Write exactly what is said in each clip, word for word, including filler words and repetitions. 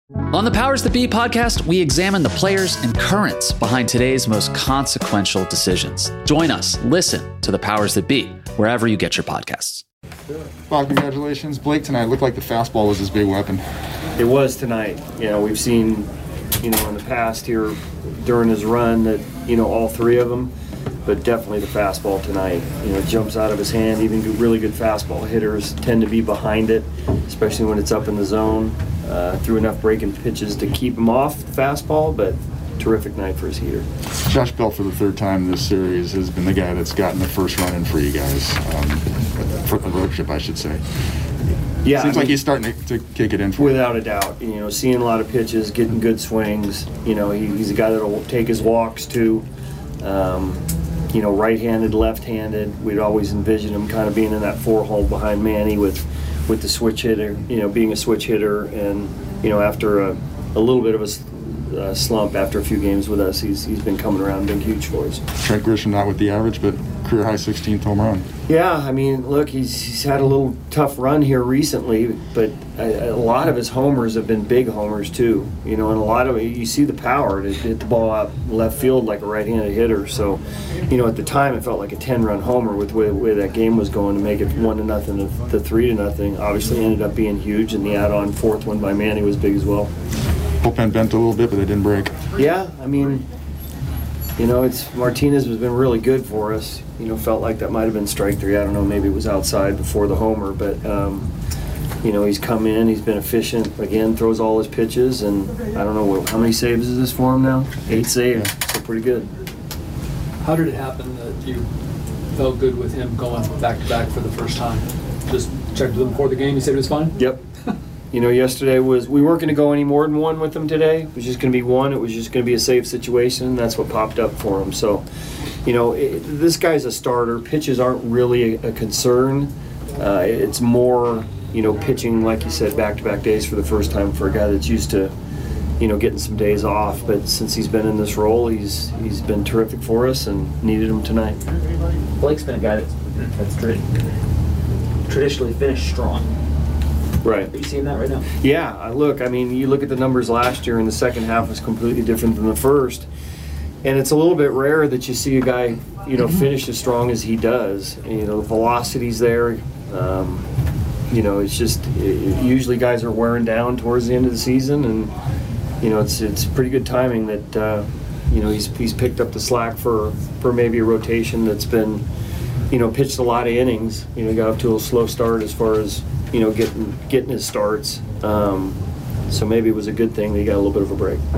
On the Powers That Be podcast, we examine the players and currents behind today's most consequential decisions. Join us, listen to the Powers That Be, wherever you get your podcasts. Bob, congratulations. Blake tonight looked like the fastball was his big weapon. It was tonight. You know, we've seen, you know, in the past here during his run that, you know, all three of them, but definitely the fastball tonight. You know, it jumps out of his hand. Even good, really good fastball hitters tend to be behind it, especially when it's up in the zone. Uh, threw enough breaking pitches to keep him off the fastball, but terrific night for his heater. Josh Bell, for the third time this series, has been the guy that's gotten the first run in for you guys, um, for the road trip, I should say. Yeah, seems I mean, like he's starting to, to kick it in for without you. a doubt. You know, seeing a lot of pitches, getting good swings. You know, he, he's a guy that'll take his walks too. Um, you know, right-handed, left-handed. We'd always envision him kind of being in that four-hole behind Manny with. with the switch hitter, you know, being a switch hitter, and, you know, after a, a little bit of a uh, slump after a few games with us, he's he's been coming around and been huge for us. Trent Grisham not with the average, but career high sixteenth home run. Yeah, I mean, look, he's he's had a little tough run here recently, but a, a lot of his homers have been big homers too. You know, and a lot of it, you see the power to hit the ball out left field like a right-handed hitter. So, you know, at the time it felt like a ten-run homer with the way, way that game was going to make it one to nothing to, to three to nothing. Obviously, ended up being huge, and the add-on fourth one by Manny was big as well. Bullpen bent a little bit, but they didn't break. Yeah, I mean, you know, it's Martinez has been really good for us. You know, felt like that might have been strike three. I don't know, maybe it was outside before the homer, but um, you know, he's come in, he's been efficient. Again, throws all his pitches, and I don't know what, how many saves is this for him now? Eight saves, so pretty good. How did it happen that you felt good with him going back to back for the first time? Just checked with him before the game. He said it was fine. Yep. You know, yesterday was, we weren't going to go any more than one with him today. It was just going to be one. It was just going to be a safe situation, and that's what popped up for him. So, you know, it, this guy's a starter. Pitches aren't really a, a concern. Uh, it's more, you know, pitching, like you said, back-to-back days for the first time for a guy that's used to, you know, getting some days off. But since he's been in this role, he's he's been terrific for us and needed him tonight. Blake's been a guy that's, that's tra- traditionally finished strong. Right. Are you seeing that right now? Yeah, look, I mean, you look at the numbers last year, and the second half was completely different than the first. And it's a little bit rare that you see a guy, you know, finish as strong as he does. And, you know, the velocity's there. Um, you know, it's just, it, usually guys are wearing down towards the end of the season. And, you know, it's it's pretty good timing that, uh, you know, he's he's picked up the slack for, for maybe a rotation that's been, you know, pitched a lot of innings. You know, got up to a slow start as far as, you know, getting getting his starts. Um, so maybe it was a good thing that he got a little bit of a break.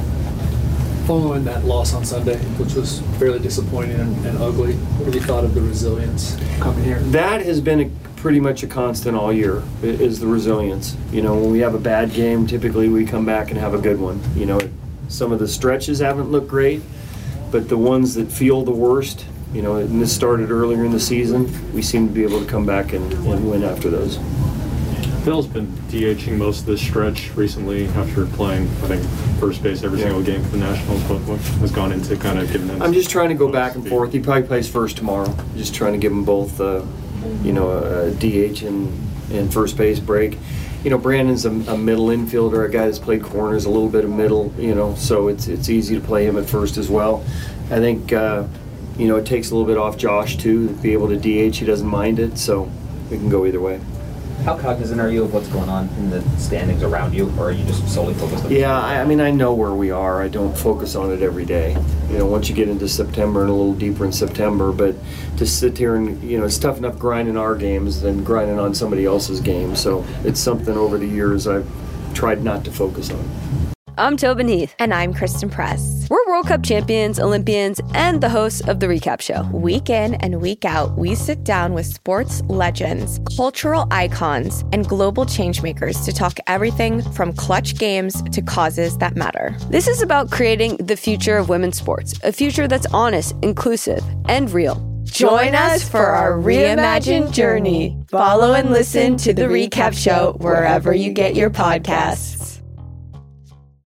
Following that loss on Sunday, which was fairly disappointing and, and ugly, what have you thought of the resilience coming here? That has been a, pretty much a constant all year, is the resilience. You know, when we have a bad game, typically we come back and have a good one. You know, some of the stretches haven't looked great, but the ones that feel the worst, you know, and this started earlier in the season, we seem to be able to come back and, and win after those. Phil's been DHing most of this stretch recently after playing, I think, first base every yeah. single game for the Nationals. But what has gone into kind of giving him? I'm just trying to go back and forth. He probably plays first tomorrow. Just trying to give them both, uh, you know, a D H and, and first base break. You know, Brandon's a, a middle infielder, a guy that's played corners, a little bit of middle, you know, so it's it's easy to play him at first as well. I think, uh, you know, it takes a little bit off Josh, too, to be able to D H. He doesn't mind it, so we can go either way. How cognizant are you of what's going on in the standings around you, or are you just solely focused on it? Yeah, I, I mean, I know where we are. I don't focus on it every day. You know, once you get into September and a little deeper in September, but to sit here and, you know, it's tough enough grinding our games than grinding on somebody else's game. So it's something over the years I've tried not to focus on. I'm Tobin Heath. And I'm Kristen Press. We're World Cup champions, Olympians, and the hosts of The Recap Show. Week in and week out, we sit down with sports legends, cultural icons, and global changemakers to talk everything from clutch games to causes that matter. This is about creating the future of women's sports, a future that's honest, inclusive, and real. Join us for our reimagined journey. Follow and listen to The Recap Show wherever you get your podcasts.